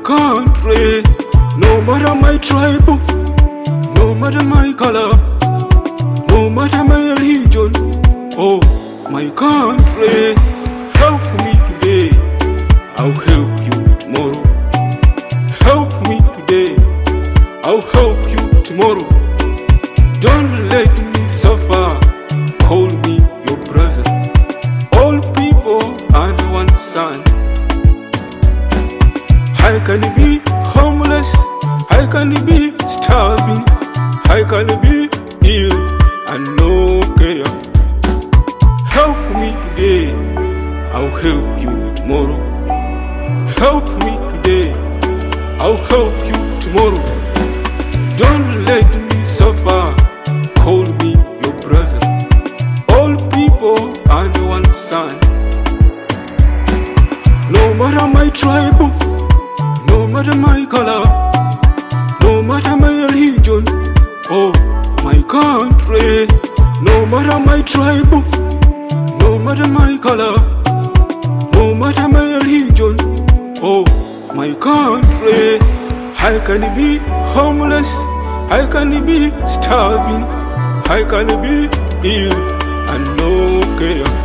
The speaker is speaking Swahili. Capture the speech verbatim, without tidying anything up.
country. No matter my tribe, no matter my color, no matter my religion, oh, my country. Help me today, I'll help you tomorrow. Help me today, I'll help you tomorrow. Don't let me suffer, call me your brother. All people under one sun. I can be homeless, I can be starving, I can be ill and no care. Help me today, I'll help you tomorrow. Help me today, I'll help you tomorrow. Don't let me suffer, call me your brother. All people under one sun. No matter my tribe, no matter my color, no matter my religion, oh, my country. No matter my tribe, no matter my color, no matter my religion, oh, my country. I can be homeless, I can be starving, I can be ill and no care.